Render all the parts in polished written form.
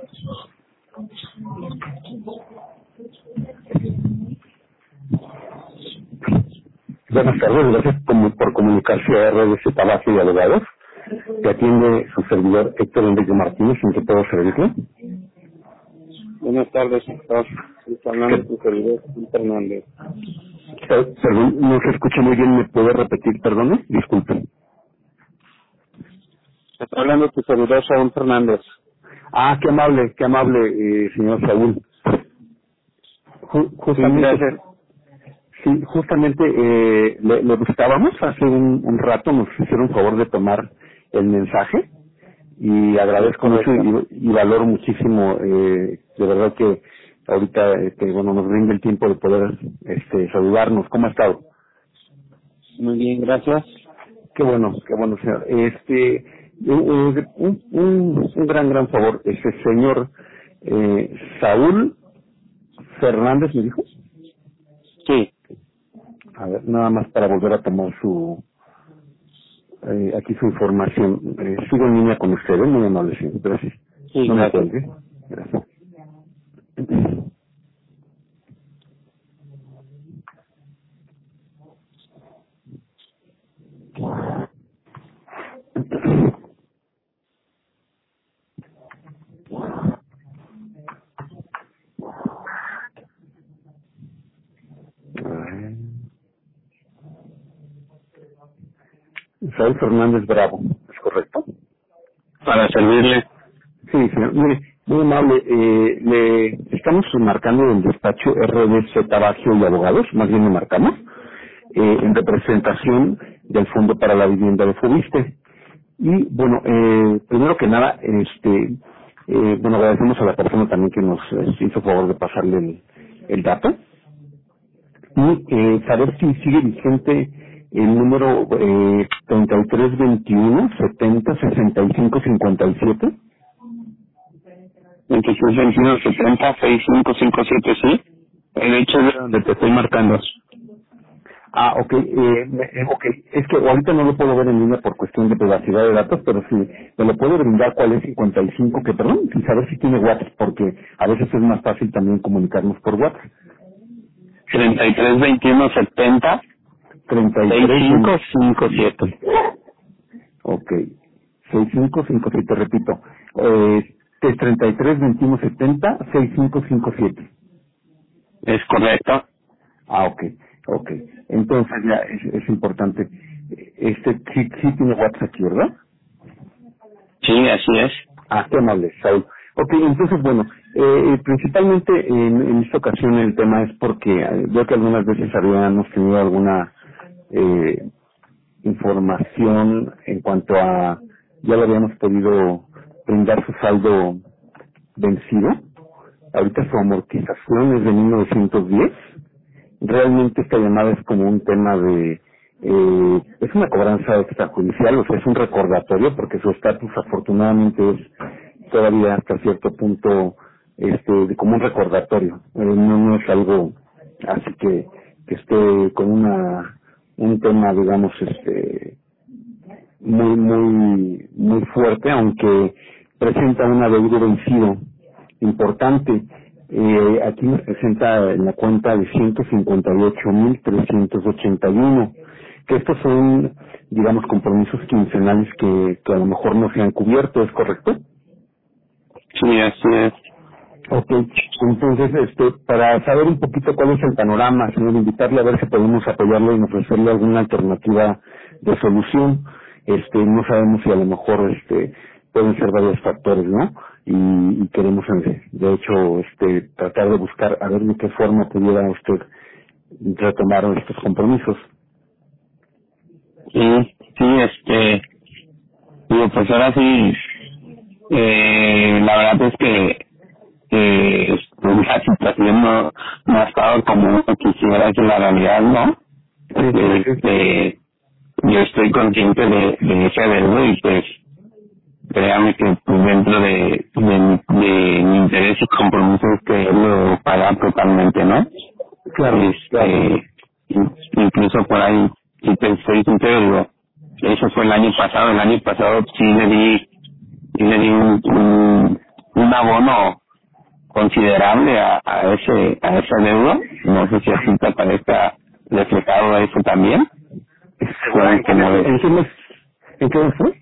Buenas tardes, gracias por comunicarse a RDC Tabaco y Abogados. Te atiende su servidor Héctor Enrique Martínez, ¿en qué puedo servirle? Buenas tardes, doctor. Estoy hablando de tu servidor, Fernández. Perdón, no se escucha muy bien, ¿me puede repetir, perdone? Disculpe. Estoy hablando de tu servidor, Saúl Fernández. Ah, qué amable, señor Saúl. Justamente, le buscábamos hace un rato, nos hicieron favor de tomar el mensaje y agradezco mucho y valoro muchísimo, de verdad que ahorita, nos brinda el tiempo de poder, saludarnos. ¿Cómo ha estado? Muy bien, gracias. Qué bueno, señor. Un gran favor, señor, Saúl Fernández, ¿me dijo? Sí. A ver, nada más para volver a tomar aquí su información. Sigo en línea con ustedes, muy amable, señor. Gracias. Sí, no gracias. me cuelgue. Gracias. Saúl Fernández Bravo, ¿es correcto? Para servirle. Sí, señor. Mire, muy amable, le estamos marcando el despacho RDC Tabaco y Abogados, más bien lo marcamos, en representación del Fondo para la Vivienda de Fobiste. Y bueno, primero que nada, agradecemos a la persona también que nos hizo favor de pasarle el dato. Y saber si sigue vigente el número 3321 70 65 57. 2321 70 6557, sí. El hecho de donde te estoy marcando. Ah, ok. Es que ahorita no lo puedo ver en línea por cuestión de privacidad de datos, pero sí, me lo puedo brindar cuál es 55, que perdón, sin saber si tiene WhatsApp, porque a veces es más fácil también comunicarnos por WhatsApp. 3321 70 6557. Ok. 6557, repito. Es 332170 6557. Es correcto. Ah, ok. Entonces ya es importante. Sí tiene WhatsApp aquí, ¿verdad? Sí, así es. Ah, qué amable, Saúl. Ok, entonces bueno, principalmente en esta ocasión el tema es porque veo que algunas veces habíamos tenido alguna información en cuanto a, ya le habíamos podido brindar su saldo vencido. Ahorita su amortización es de 1910. Realmente esta llamada es como un tema de, es una cobranza extrajudicial, o sea, es un recordatorio porque su estatus afortunadamente es todavía hasta cierto punto, como un recordatorio. No es algo así que esté con un tema, digamos, muy fuerte, aunque presenta un adeudo vencido importante. Aquí nos presenta en la cuenta de 158,381, que estos son, digamos, compromisos quincenales que a lo mejor no se han cubierto, ¿es correcto? Sí, así es. Ok, entonces, para saber un poquito cuál es el panorama, señor, invitarle a ver si podemos apoyarle y ofrecerle alguna alternativa de solución. No sabemos si a lo mejor, pueden ser varios factores, ¿no? Y queremos, de hecho, tratar de buscar a ver de qué forma pudiera usted retomar estos compromisos. Sí, digo, pues ahora sí, la verdad es que la situación no ha estado como uno quisiera, que la realidad, ¿no? Yo estoy consciente de ese adeudo y pues créame que pues, dentro de mi interés y compromiso es que lo paga totalmente, ¿no? Claro, Incluso por ahí, si te estoy sincero, digo, eso fue el año pasado sí le di un abono considerable a esa deuda. No sé si así te parezca reflejado eso también. ¿En qué mes fue?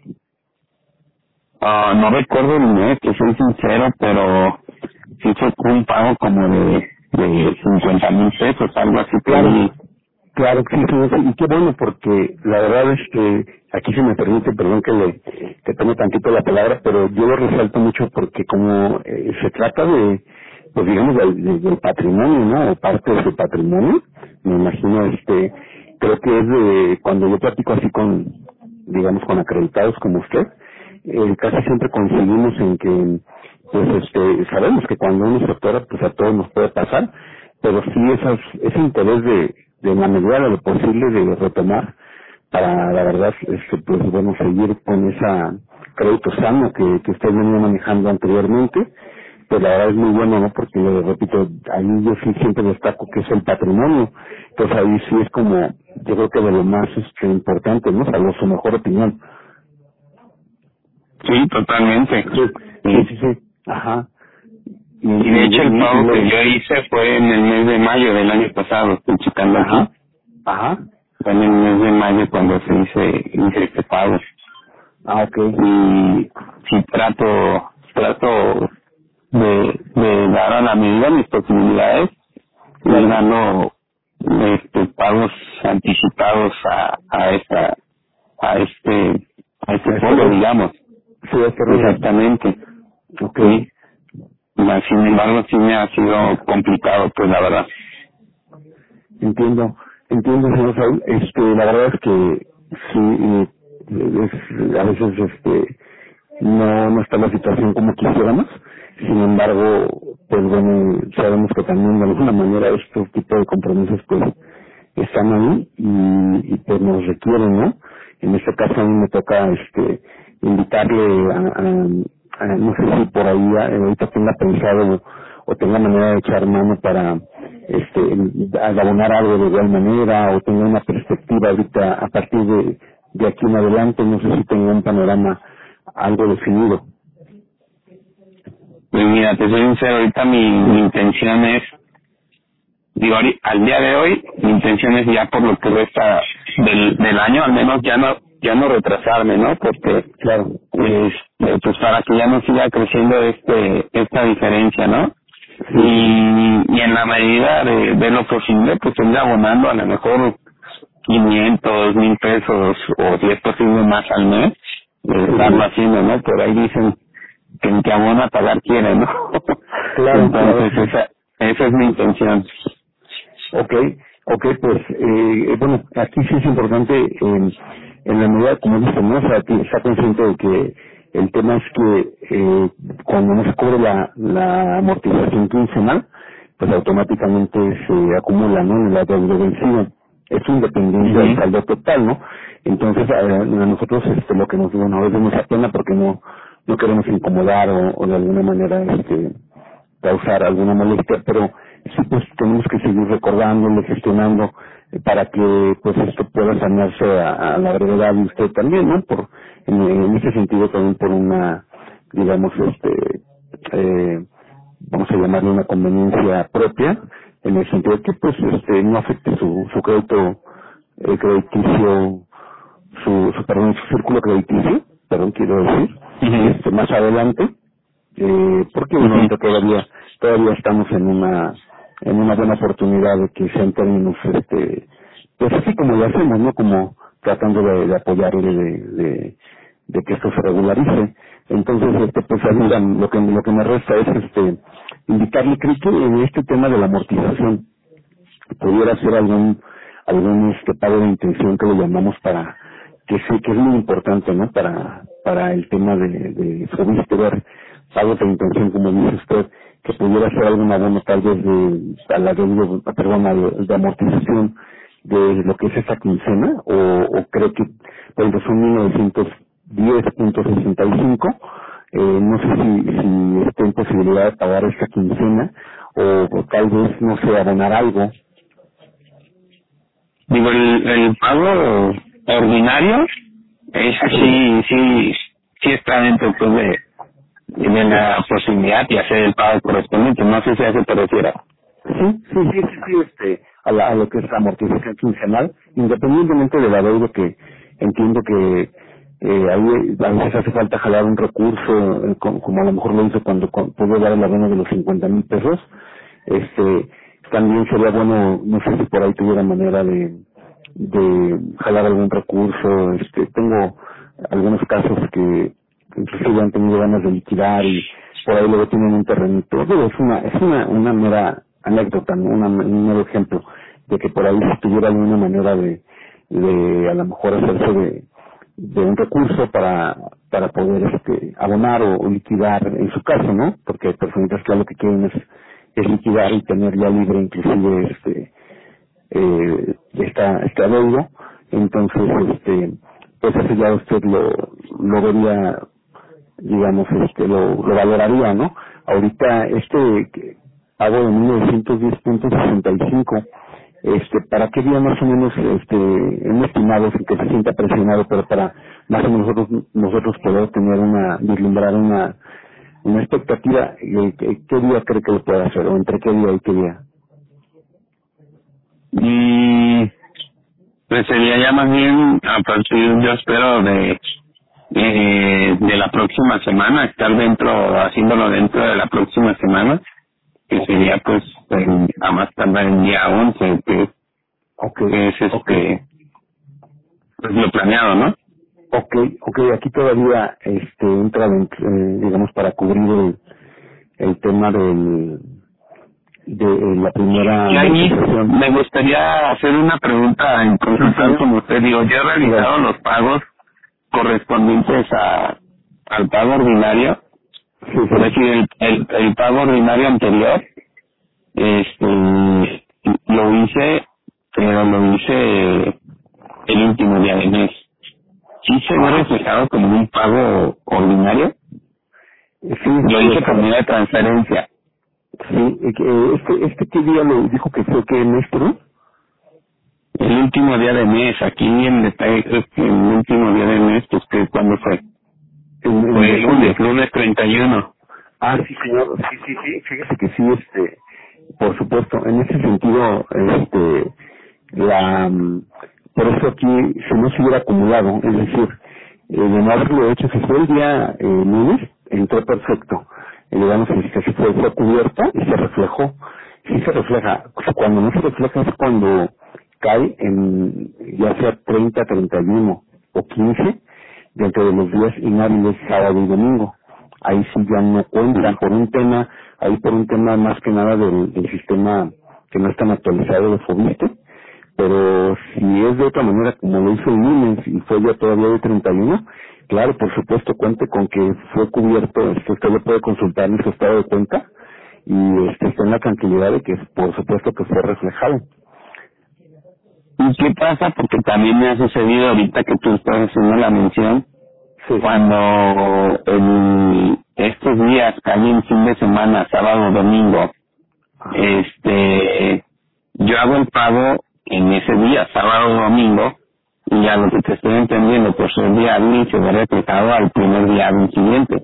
No recuerdo el mes, que soy sincero, pero sí fue un pago como de 50,000 pesos, algo así. Claro, sí, y qué bueno, porque la verdad es que aquí se me permite, perdón que tome tantito la palabra, pero yo lo resalto mucho porque como se trata de, pues digamos, del patrimonio, ¿no? O parte de su patrimonio, me imagino, creo que es de, cuando yo platico así con, digamos, con acreditados como usted, casi siempre coincidimos en que, pues, sabemos que cuando uno se atora, pues a todos nos puede pasar, pero sí ese interés de en la medida de lo posible de retomar para la verdad pues bueno seguir con esa crédito sano que usted venía manejando anteriormente, pues la verdad es muy bueno, ¿no? Porque repito, ahí yo sí siempre destaco que es el patrimonio, entonces ahí sí es como yo creo que de lo más importante, ¿no? Salvo su mejor opinión. Sí, totalmente. Sí. Ajá. Y de hecho el pago que yo hice fue en el mes de mayo del año pasado, estoy checando aquí. Ajá. Fue en el mes de mayo cuando hice este pago. Okay. Y sí trato de dar a la medida mis posibilidades y dando pagos anticipados a este fondo, digamos. Sí, exactamente. Okay. Sí. Sin embargo, sí me ha sido complicado, pues la verdad. Entiendo, señor Saúl. La verdad es que sí, a veces no está la situación como quisiéramos. Sin embargo, pues bueno, sabemos que también de alguna manera estos tipos de compromisos pues están ahí y pues nos requieren, ¿no? En este caso a mí me toca invitarle no sé si por ahí ahorita tenga pensado o tenga manera de echar mano para abonar algo de igual manera o tenga una perspectiva ahorita a partir de aquí en adelante, no sé si tenga un panorama algo definido. Pues mira, te soy sincero, ahorita mi intención es, al día de hoy, mi intención es ya por lo que resta del año, al menos ya no retrasarme, ¿no? Porque, claro, pues para que ya no siga creciendo esta diferencia, ¿no? Y en la medida de lo posible, pues estoy abonando a lo mejor 500, 1,000 pesos o si es posible más al mes, estarlo haciendo, ¿no? Por ahí dicen que el que abona pagar quiere, ¿no? Claro. Entonces esa es mi intención. Okay, pues bueno, aquí sí es importante en la medida como dice, ¿no? O sea, que está consciente de que el tema es que cuando no se cubre la amortización quincenal, pues automáticamente se acumula, ¿no? En la deuda vencida. Es independiente del saldo total, ¿no? Entonces a nosotros lo que nos a veces nos apena porque no queremos incomodar o de alguna manera causar alguna molestia, pero sí pues tenemos que seguir recordándole, gestionando para que pues esto pueda sanarse a la brevedad y usted también, ¿no? En ese sentido también por una, digamos, vamos a llamarle una conveniencia propia, en el sentido de que pues no afecte su crédito crediticio, su círculo crediticio, quiero decir, más adelante, porque bueno, ahorita todavía estamos en una buena oportunidad de que sean términos pues así como lo hacemos, ¿no? Como tratando de apoyarle de que esto se regularice. Entonces pues ahorita lo que me resta es invitarle, creo que en este tema de la amortización pudiera ser algún pago de intención que lo llamamos para que sí que es muy importante, ¿no? Para el tema de ver pagos de intención, como dice usted, que pudiera ser algún abono tal vez a la deuda, perdón, de amortización de lo que es esa quincena, o creo que pues son 1910.65, no sé si está en posibilidad de pagar esta quincena, o tal vez, no sé, abonar algo. Digo, el pago ordinario, sí está dentro pues tiene la posibilidad de hacer el pago correspondiente. No sé si a eso te refieres. Sí, a lo que es la amortización quincenal, independientemente del adeudo, que entiendo que ahí a veces hace falta jalar un recurso, como a lo mejor lo hizo cuando pudo dar el abono de los 50,000 pesos. También sería bueno, no sé si por ahí tuviera manera de jalar algún recurso. Tengo algunos casos que inclusive han tenido ganas de liquidar y por ahí luego tienen un terrenito. Digo, es una mera anécdota, ¿no? Un mero ejemplo de que por ahí si tuviera alguna manera de a lo mejor hacerse de un recurso para poder abonar o liquidar en su caso, ¿no? Porque hay personitas que lo que quieren es liquidar y tener ya libre inclusive este adeudo. Entonces pues eso ya usted lo vería, digamos, lo valoraría, ¿no? Ahorita pago de 1910.65, ¿para qué día más o menos, un estimado sin que se sienta presionado, pero para más o menos nosotros poder vislumbrar una expectativa? ¿Qué día cree que lo pueda hacer, o entre qué día y qué día? Y pues sería ya más bien a partir, yo espero, de la próxima semana, estar haciéndolo dentro de la próxima semana, que sería pues a más tardar el día 11, que es pues lo planeado, ¿no? Okay, aquí todavía entra, digamos, para cubrir el tema de la primera. Y ahí me gustaría hacer una pregunta en consultar con usted. Digo, yo he realizado los pagos correspondientes al pago ordinario. Por decir, el pago ordinario anterior, lo hice, pero lo hice el último día de mes. ¿Sí se ve reflejado como un pago ordinario? Sí, lo hice por medio de transferencia. Sí, ¿qué día lo dijo que fue que mes, perdón? El último día de mes, aquí en detalle, creo que el último día de mes, pues, ¿cuándo fue? Fue el lunes 31. Ah, sí, señor, sí, fíjese que sí, por supuesto, en ese sentido, por eso aquí, si no se hubiera acumulado, es decir, de no haberlo hecho, si fue el día lunes, entró perfecto. Digamos que se fue cubierta y se reflejó. Sí se refleja. Cuando no se refleja es cuando cae ya sea 30, 31 o 15, dentro de los días inhábiles, sábado y domingo. Ahí sí ya no cuenta por un tema más que nada del sistema que no es tan actualizado de Fobiste. Pero si es de otra manera, como lo hizo el lunes y fue ya todavía de 31, claro, por supuesto, cuente con que fue cubierto. Usted lo puede consultar en su estado de cuenta y está en la tranquilidad de que por supuesto que fue reflejado. ¿Y qué pasa? Porque también me ha sucedido ahorita que tú estás haciendo la mención, sí, cuando estos días caen fin de semana, sábado, domingo, yo hago el pago en ese día, sábado o domingo, y a lo que te estoy entendiendo, por ser día hábil, se ve reflejado al primer día hábil siguiente.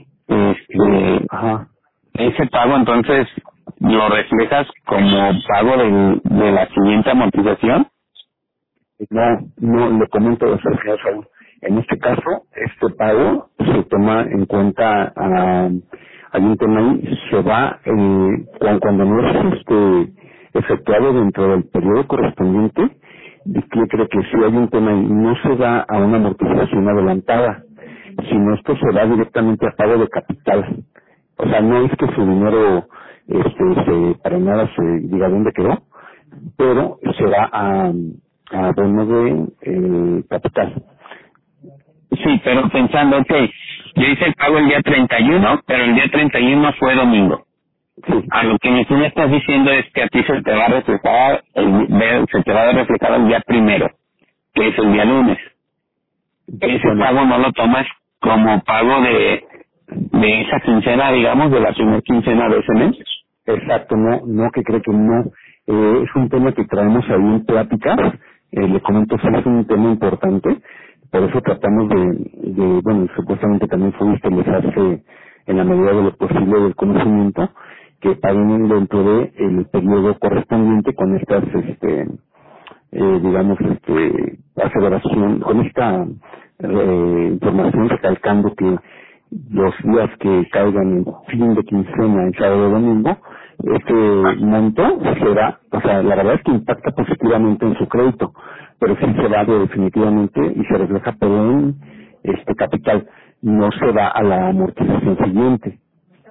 Ese pago, entonces, ¿lo reflejas como pago de la siguiente amortización? No, le comento, señor Saúl. En este caso, este pago se toma en cuenta, hay un tema ahí, se va, cuando no es efectuado dentro del periodo correspondiente. Yo creo que sí hay un tema ahí, no se da a una amortización adelantada, sino esto se va directamente a pago de capital. O sea, no es que su dinero para nada se diga dónde quedó, pero se va a bono de capital. Sí, pero pensando, yo hice el pago el día 31, pero el día 31 fue domingo. Sí. A lo que tú me estás diciendo es que a ti se te va a reflejar, se te va a reflejar el día primero, que es el día lunes. Ese pago no lo tomas como pago de esa quincena, digamos, de la primera quincena de ese mes. Exacto, no, que cree que no. Es un tema que traemos ahí en pláticas. Le comento, sí es un tema importante. Por eso tratamos bueno, supuestamente también Fobiste les hace en la medida de lo posible del conocimiento, que paguen dentro de el periodo correspondiente con estas, digamos, aseveración, con esta información recalcando que los días que caigan en fin de quincena, en sábado y domingo, este monto será, o sea, la verdad es que impacta positivamente en su crédito, pero sí se va definitivamente y se refleja pero en capital, no se va a la amortización siguiente.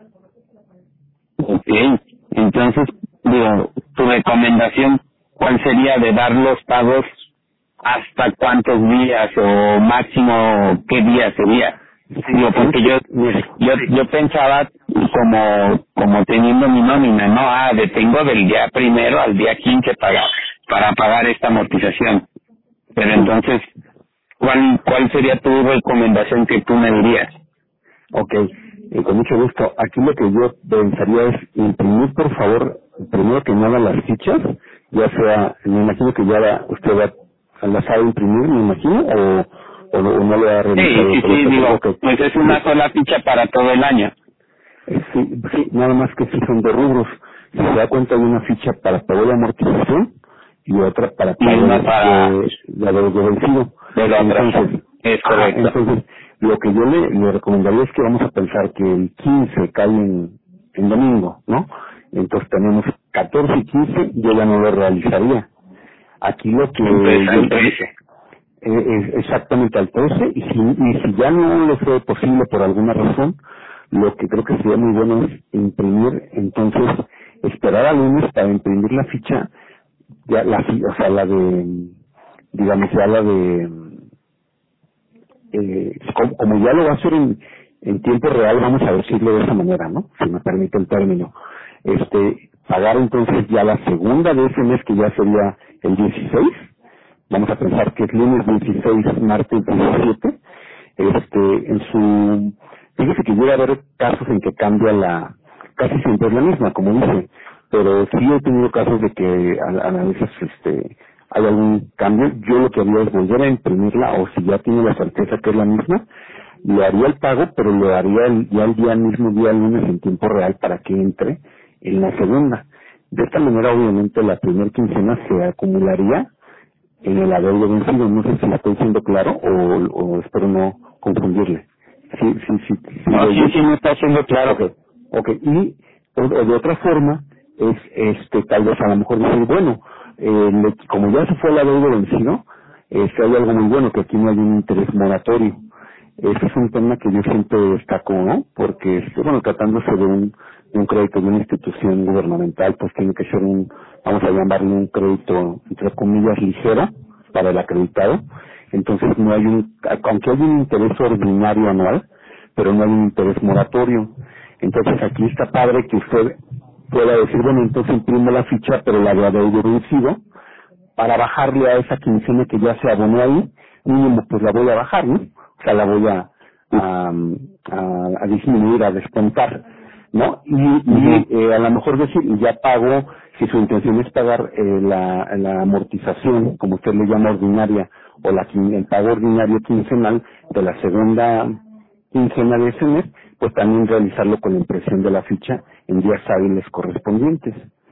Ok, entonces, digo, tu recomendación, ¿cuál sería de dar los pagos hasta cuántos días o máximo qué día sería? Digo, porque yo pensaba como teniendo mi nómina, ¿no? Tengo del día 1 al día 15 para pagar esta amortización. Pero entonces, ¿cuál sería tu recomendación que tú me dirías? Ok, con mucho gusto. Aquí lo que yo pensaría es imprimir, por favor, primero que nada las fichas, ya sea, me imagino que ya usted la sabe imprimir, me imagino, o no lo ha realizado. Sí, digo, pues es una sola ficha para todo el año. Sí, nada más que sí son de rubros. Si se da cuenta, hay una ficha para pago de amortización y otra para pago de vencido. Entonces, es correcto. Entonces, lo que yo le recomendaría es que vamos a pensar que el 15 cae en domingo, ¿no? Entonces tenemos 14 y 15, yo ya no lo realizaría. Aquí lo que exactamente al 13, y si ya no le fue posible por alguna razón, lo que creo que sería muy bueno es imprimir, entonces esperar al lunes para imprimir la ficha, ya o sea, la de, digamos, ya la de, como ya lo va a hacer en tiempo real, vamos a decirlo de esa manera, ¿no? Si me permite el término. Pagar entonces ya la segunda de ese mes, que ya sería el 16, vamos a pensar que es lunes 16, martes 17, fíjese que llega a haber casos en que cambia casi siempre es la misma, como dice, pero sí he tenido casos de que a veces hay algún cambio. Yo lo que haría es volver a imprimirla, o si ya tiene la certeza que es la misma, le haría el pago, pero lo haría ya el mismo día lunes en tiempo real para que entre en la segunda. De esta manera, obviamente, la primera quincena se acumularía en el adeudo vencido. No sé si la estoy diciendo claro o espero no confundirle. Sí, me está haciendo claro. Okay. Y de otra forma es tal vez a lo mejor decir, bueno, como ya se fue el adeudo vencido, hay algo muy bueno, que aquí no hay un interés moratorio. Ese es un tema que yo siempre destaco, ¿no? Porque, bueno, tratándose de un crédito de una institución gubernamental, pues tiene que ser vamos a llamarle un crédito, entre comillas, ligero para el acreditado. Entonces no hay aunque hay un interés ordinario anual, pero no hay un interés moratorio. Entonces aquí está padre que usted pueda decir, bueno, entonces imprimo la ficha, pero la de adeudo vencido, para bajarle a esa quincena que ya se abonó ahí, mínimo pues la voy a bajar, ¿no? O sea, la voy a disminuir, a descontar, ¿no? Y a lo mejor decir, y ya pago, si su intención es pagar la amortización, como usted le llama ordinaria, o el pago ordinario quincenal de la segunda quincena de ese mes, pues también realizarlo con la impresión de la ficha en días hábiles correspondientes.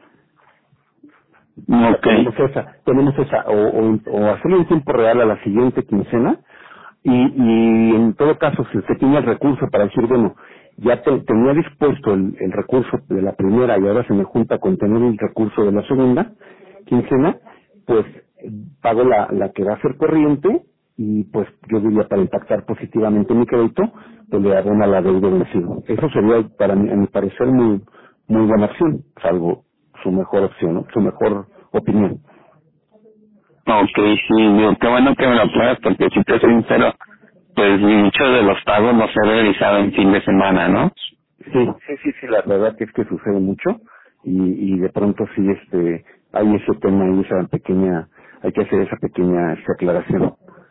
Okay. Tenemos esa, o hacerlo en tiempo real a la siguiente quincena, y en todo caso, si usted tiene el recurso para decir, bueno, ya tenía dispuesto el recurso de la primera y ahora se me junta con tener el recurso de la segunda quincena, pues pago la que va a ser corriente, y pues yo diría, para impactar positivamente mi crédito, pues le abona la deuda vencido. Eso sería, a mi parecer, muy buena opción, salvo su mejor opción, ¿no? Su mejor opinión. Ok, sí, digo, qué bueno que me lo aclaras, porque si te soy sincero, pues muchos de los pagos no se han realizado en fin de semana, ¿no? Sí, la verdad es que sucede mucho, y de pronto sí, hay ese tema y hay que hacer esa pequeña aclaración.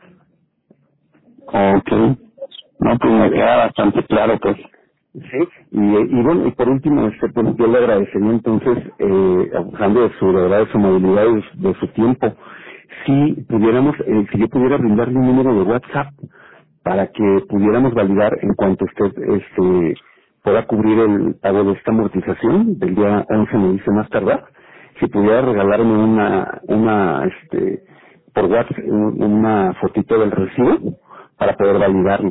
Ok, no, pues me queda bastante claro, pues. Sí, y bueno, y por último, pues yo le agradecería entonces, abusando de su movilidad, de su tiempo, si yo pudiera brindarle un número de WhatsApp para que pudiéramos validar en cuanto usted pueda cubrir el pago de esta amortización del día 11, me dice más tardar. Si pudiera regalarme por WhatsApp, una fotito del recibo para poder validarlo.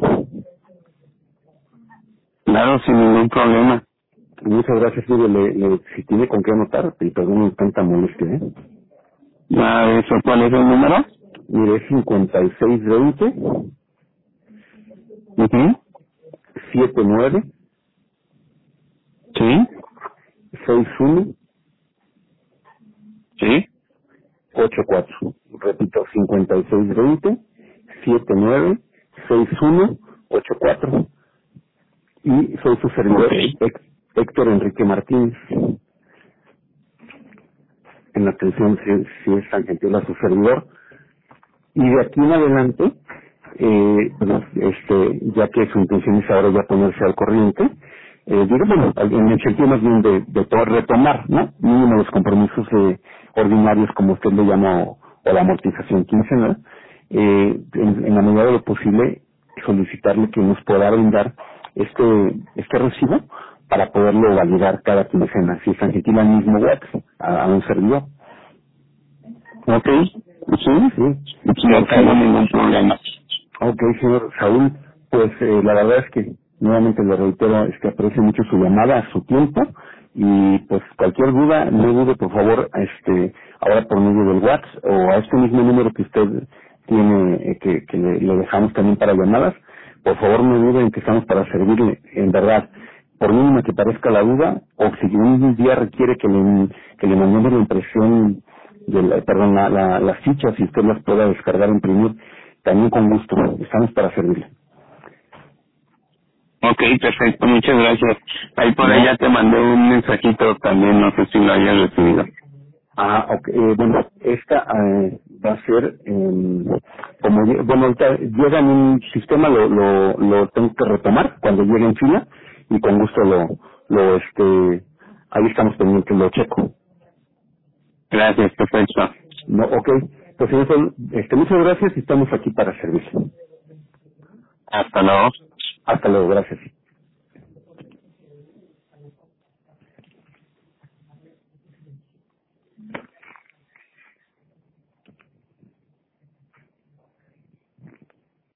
Claro, sin ningún problema. Muchas gracias, mire, si tiene con qué anotar, y perdón tanta molestia, Nada de eso. ¿Cuál es el número? Mire, es 5620 Mhm. 79 Sí. 61 Sí. 84. Repito, 5620 79 61 84. Y soy su servidor, Okay. Héctor Enrique Martínez. En la atención, si es tan gentil a su servidor. Y de aquí en adelante, ya que su intención es ahora ya ponerse al corriente, en el sentido más bien de todo retomar, ¿no? Mínimo los compromisos ordinarios, como usted le llama, o la amortización quincenal, en la medida de lo posible, solicitarle que nos pueda brindar este recibo para poderlo validar cada quincena, si es tan gentil al mismo WhatsApp, a un servidor. Ok. Sí. Sí, No tengo ningún problema. ok, señor Saúl, pues la verdad es que nuevamente le reitero, es que aprecio mucho su llamada, su tiempo, y pues cualquier duda, no dude por favor, ahora por medio del WhatsApp o a este mismo número que usted tiene, que le dejamos también para llamadas, por favor no dude en que estamos para servirle, en verdad, por mínima que parezca la duda, o si un día requiere que le mandemos la impresión las fichas, si usted las pueda descargar, imprimir, también con gusto, estamos para servirle. Ok, perfecto, muchas gracias. Ahí por ahí No, ya te mandé un mensajito también, no sé si lo hayas recibido. ok, bueno, esta va a ser, ahorita llega en un sistema, lo tengo que retomar cuando llegue en fila, y con gusto ahí estamos pendientes, lo checo. Gracias, perfecto. No, ok, pues señor Saúl, muchas gracias y estamos aquí para servirle. Hasta luego. Hasta luego, gracias.